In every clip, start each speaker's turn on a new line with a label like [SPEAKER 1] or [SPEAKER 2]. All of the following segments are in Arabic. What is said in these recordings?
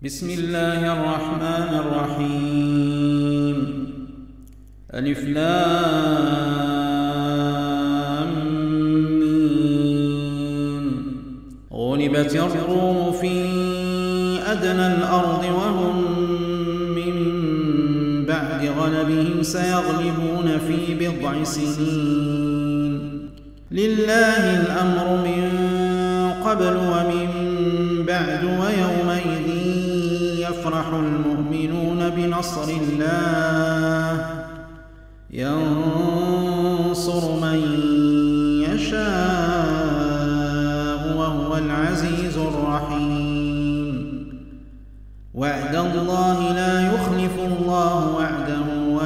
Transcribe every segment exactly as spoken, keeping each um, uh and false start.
[SPEAKER 1] بسم الله الرحمن الرحيم. ألف لام ميم. غلبت الروم في أدنى الأرض وهم من بعد غلبهم سيغلبون في بضع سنين. لله الأمر من قبل ومن بعد ويومئذ يفرح المؤمنون بنصر الله ينصر من يشاء وهو العزيز الرحيم. وعد الله لا يخلف الله وعده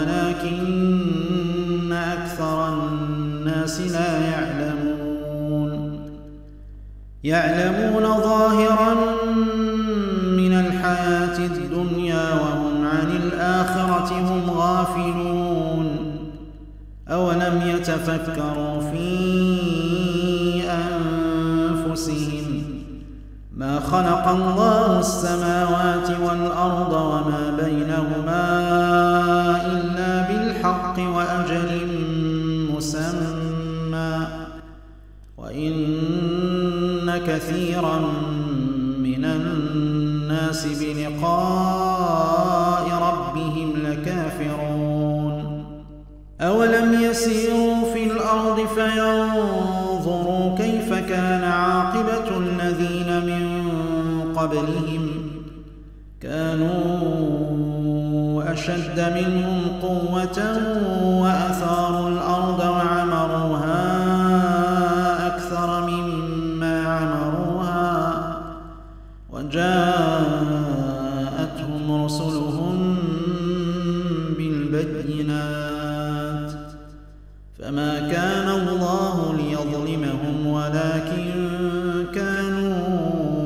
[SPEAKER 1] ولكن أكثر الناس لا يعلمون. يعلمون ظاهرا من الحياة الدنيا وهم عن الآخرة هم غافلون. أولم يتفكروا في أنفسهم ما خلق الله السماوات والأرض وما بينهما إلا بالحق وأجل مسمى وإن كثيرا من الناس بلقاء ربهم لكافرون. أولم يسيروا في الأرض فينظروا كيف كان عاقبة الذين من قبلهم كانوا أشد منهم قوة وأثاروا الأرض وعمروها أكثر مما عمروها وجاءتهم رسلهم بالبينات فما كان الله ليظلمهم ولكن كانوا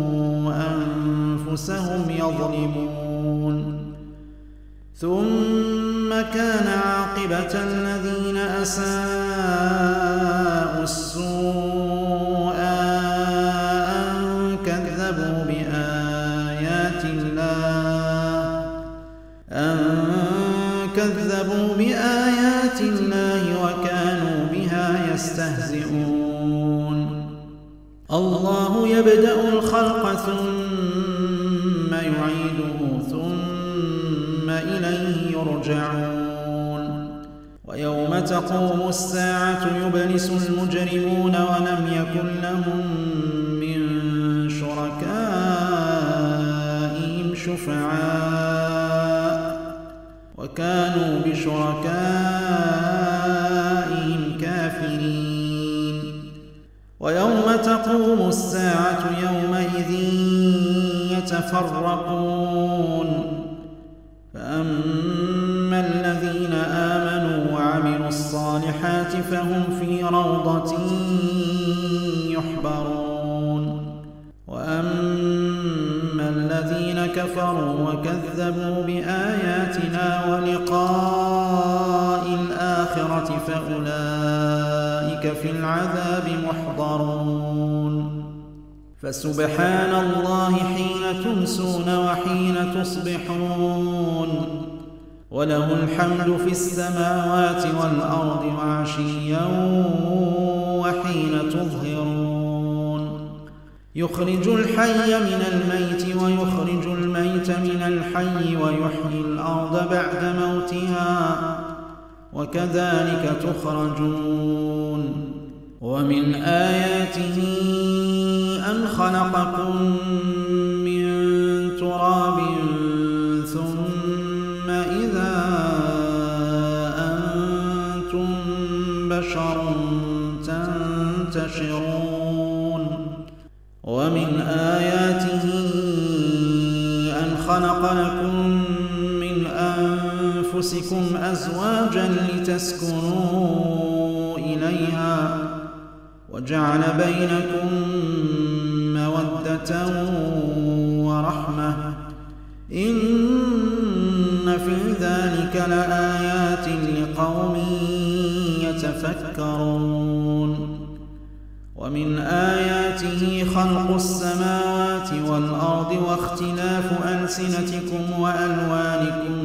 [SPEAKER 1] أنفسهم يظلمون. ثم كان عاقبة الذين أساءوا السوء أن كذبوا بآيات الله أن كذبوا بآيات الله وكانوا بها يستهزئون. الله يبدأ الخلق ثم يعيده ثم إليه يرجعون. ويوم تقوم الساعة يبلس المجرمون ولم يكن لهم من شركائهم شفعاء وكانوا بشركائهم كافرين. ويوم تقوم الساعة يومئذ يتفرقون فأما الذين آمنوا وعملوا الصالحات فهم في روضة يحبرون. وأما الذين كفروا وكذبوا بآياتنا ولقاء الآخرة فأولئك في العذاب محضرون. فسبحان الله حين تمسون وحين تصبحون وله الحمد في السماوات والأرض وعشيا وحين تظهرون. يخرج الحي من الميت ويخرج الميت من الحي ويحيي الأرض بعد موتها وكذلك تخرجون. ومن آياته أن خلقكم من تراب ثم إذا أنتم بشر تنتشرون. ومن آياته أن خلق لكم من أنفسكم أزواجا لتسكنوا إليها وجعل بينكم مودة ورحمة إن في ذلك لآيات لقوم يتفكرون. ومن آياته خلق السماوات والأرض واختلاف ألسنتكم وألوانكم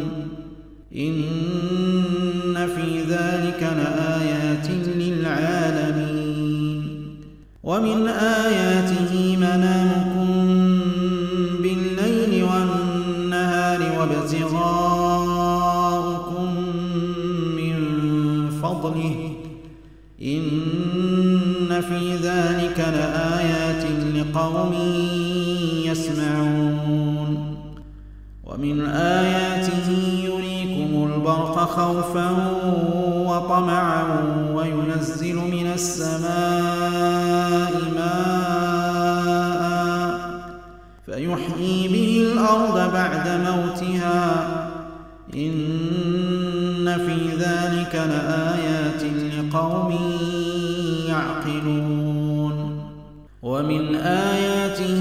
[SPEAKER 1] إن في ذلك لآيات للعالمين ومن آياته منامكم بالليل والنهار وابتغاؤكم من فضله إن في ذلك لآيات لقوم يسمعون ومن آياته يريكم البرق خوفا وطمعا وينزل من السماء ماء فيحيي به الأرض بعد موتها إن في ذلك لآيات لقوم يعقلون ومن آياته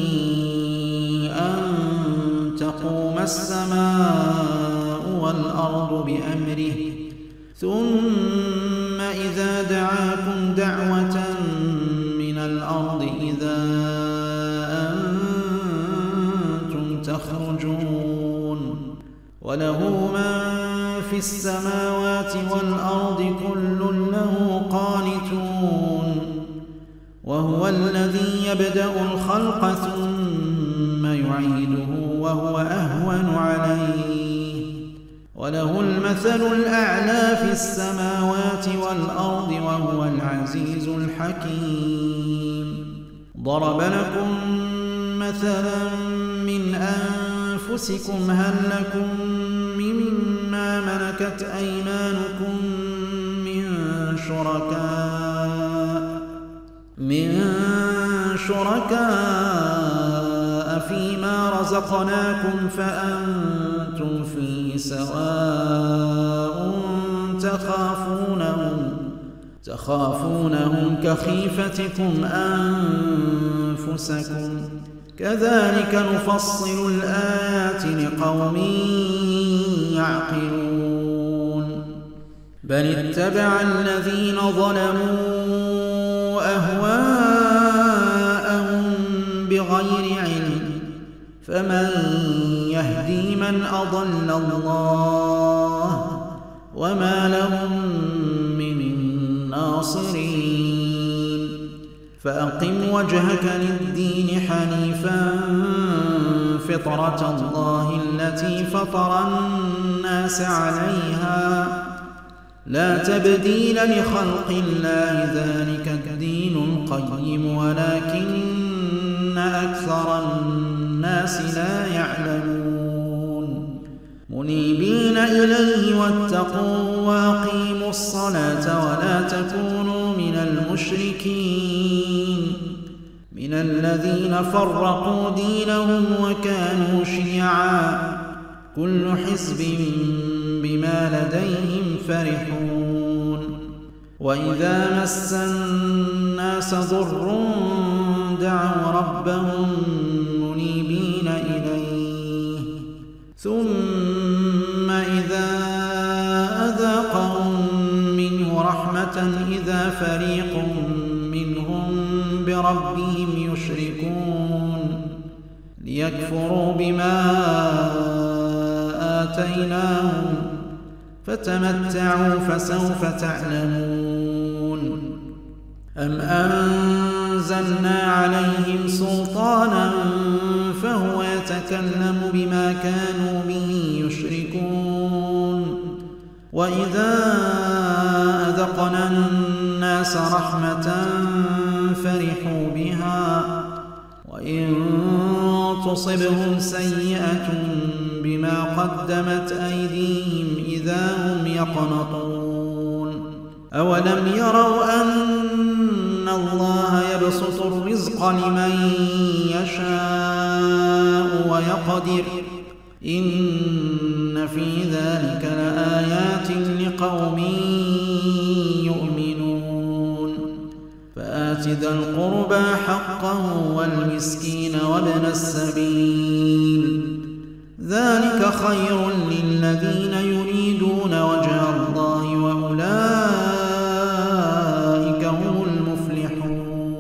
[SPEAKER 1] أن تقوم السماء والأرض بأمره ثم إذا دعاكم دعوة من الأرض إذا أنتم تخرجون وله من في السماوات والأرض كل له قانتون وهو الذي يبدأ الخلق ثم يعيده وهو أهون عليه وله المثل الأعلى في السماوات والأرض وهو العزيز الحكيم ضرب لكم مثلا من أنفسكم هل لكم مما ملكت أيمانكم من شركاء من شركاء فيما رزقناكم فأنتم فيه سواء تخافونهم تخافونهم كخيفتكم أنفسكم كذلك نفصل الآيات لقوم يعقلون بل اتبع الذين ظلموا أهواءهم بغير علم فمن يهدي من أضل الله وما لهم من ناصرين فأقم وجهك للدين حنيفا فطرة الله التي فطر الناس عليها لا تبديل لخلق الله ذلك الدين القيم ولكن أكثر الناس لا يعلمون منيبين إليه واتقوا وأقيموا الصلاة ولا تكونوا من المشركين من الذين فرقوا دينهم وكانوا شيعا كل حزب بما لديهم فرحون وإذا مس الناس ضر دعوا ربهم منيبين إليه ثم إذا أذاقهم منه رحمة إذا فريق منهم بربهم يشركون ليكفروا بما آتيناهم فتمتعوا فسوف تعلمون أم أنزلنا عليهم سلطانا فهو يتكلم بما كانوا به يشركون وإذا أذقنا الناس رحمة فرحوا بها وإن تصبهم سيئة بما قدمت أيديهم إذا هم يقنطون أولم يروا أن الله يبسط الرزق لمن يشاء ويقدر إن في ذلك لآيات لقوم يؤمنون فآت ذا القربى حقه والمسكين وابن السبيل ذلك خير للذين يريدون وجه الله وأولئك هم المفلحون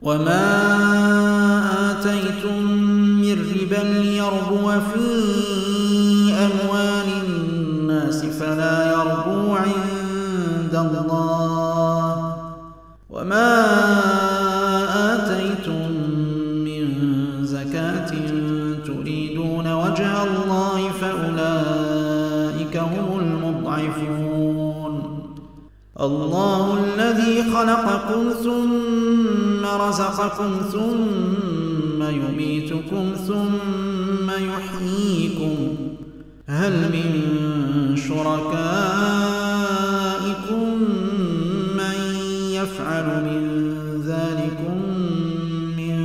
[SPEAKER 1] وما آتيتم من ربا ليربو في أموال الناس فلا يربو عند الله وما آتيتم من زكاة تريدون وجه الله فأولئك هم المضعفون الله الذي خلقكم ثم رزقكم ثم يميتكم ثم يحييكم هل من شركائكم من يفعل من ذلكم من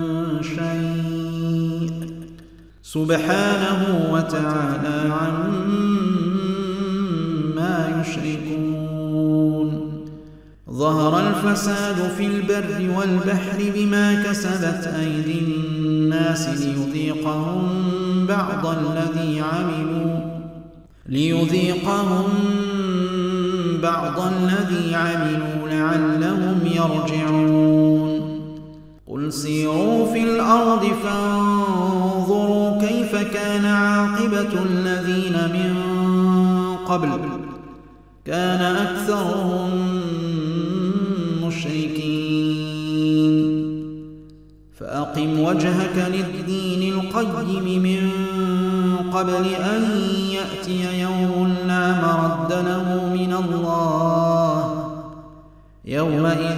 [SPEAKER 1] شيء سبحانه وتعالى عما يشركون ظهر الفساد في البر والبحر بما كسبت أيدي الناس ليذيقهم بعض الذي عملوا ليذيقهم بعض الذي عملوا لعلهم يرجعون قل سيروا في الأرض فانظروا كيف كان عاقبة الذين من قبل كان أكثرهم مشركين فأقم وجهك للدين القيم من قبل أن يأتي يوم لا مرد له من الله يومئذ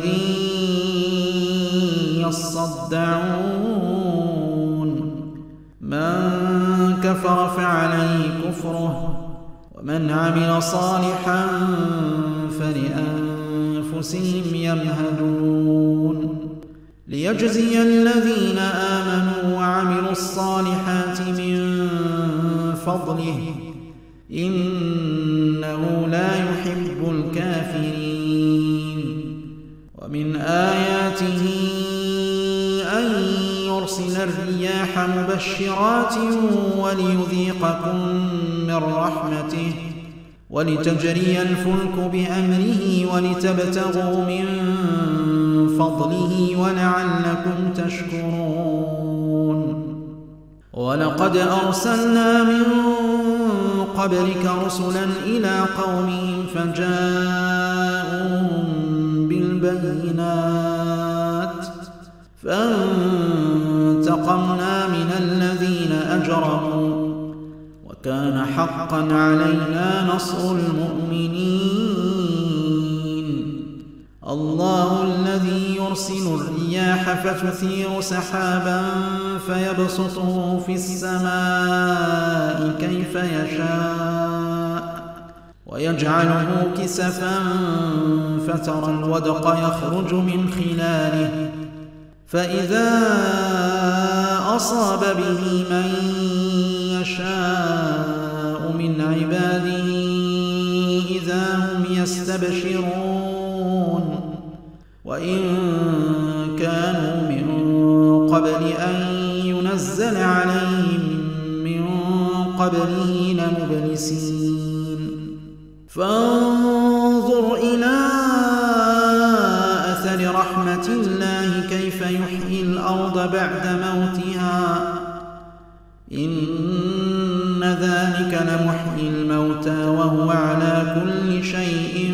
[SPEAKER 1] يصدعون من كفر فعليه كفره ومن عمل صالحا فلأنفسهم يمهدون ليجزي الذين آمنوا وعملوا الصالحات من فضله إنه لا يحب الكافرين ومن آياته أن يرسل الرياح مبشرات وليذيقكم من رحمته ولتجري الفلك بأمره ولتبتغوا من فضله ولعلكم تشكرون ولقد أرسلنا من قبلك رسلا إلى قومهم فجاءوهم بالبينات فانتقمنا من الذين أجرموا وكان حقا علينا نصر المؤمنين الله الذي يرسل الرياح فتثير سحابا فيبسطه في السماء كيف يشاء ويجعله كسفا فترى الودق يخرج من خلاله فإذا أصاب به من يشاء من عباده إذا هم يستبشرون وإن كانوا من قبل أن ينزل عليهم من قبله لمبلسين فانظر إلى أثر رحمة الله كيف يحيي الأرض بعد موتها إن ذلك لمحيي الموتى وهو على كل شيء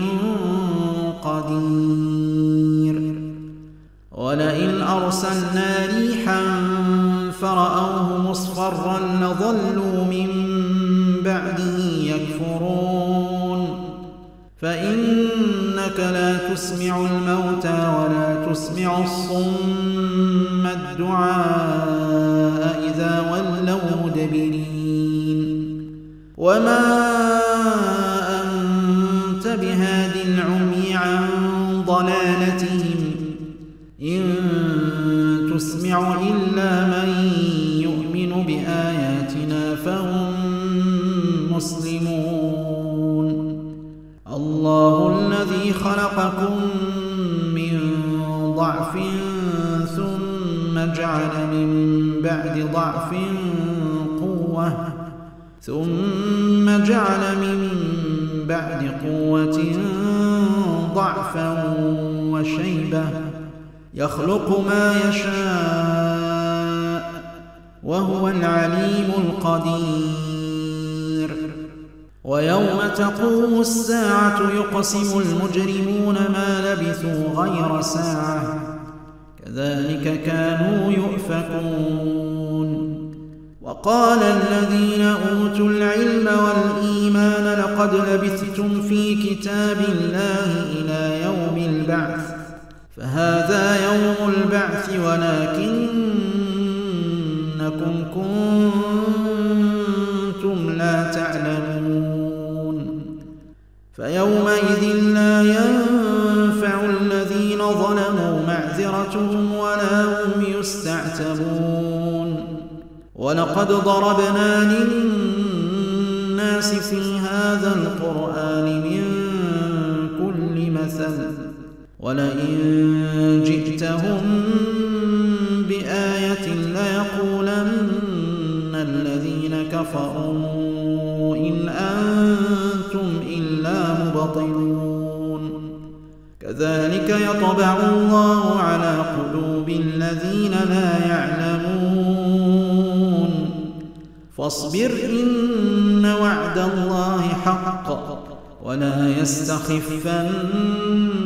[SPEAKER 1] قدير ولئن أرسلنا ريحا فرأوه مصفرا لظلوا من بعده يكفرون فإنك لا تسمع الموتى ولا تسمع الصم الدعاء إذا ولوا مدبرين وما أنت بهاد العمي عن ضلالتهم إن تسمع إلا من يؤمن بآياتنا فهم مسلمون الله الذي خلقكم من ضعف ثم جعل من بعد ضعف قوة ثم جعل من بعد قوة ضعفا وشيبة يخلق ما يشاء وهو العليم القدير. ويوم تقوم الساعة يقسم المجرمون ما لبثوا غير ساعة كذلك كانوا يؤفكون. وقال الذين أوتوا العلم والإيمان لقد لبثتم في كتاب الله إلى يوم البعث فهذا يوم البعث ولكنكم كنتم لا تعلمون. فيومئذ لا ينفع الذين ظلموا معذرتهم ولا هم يستعتبون. ولقد ضربنا للناس في هذا القرآن من كل مثل ولئن جئتهم بآية ليقولن الذين كفروا إن أنتم إلا مبطلون. كذلك يطبع الله على قلوب الذين لا يعلمون. فاصبر إن وعد الله حق ولا يستخفن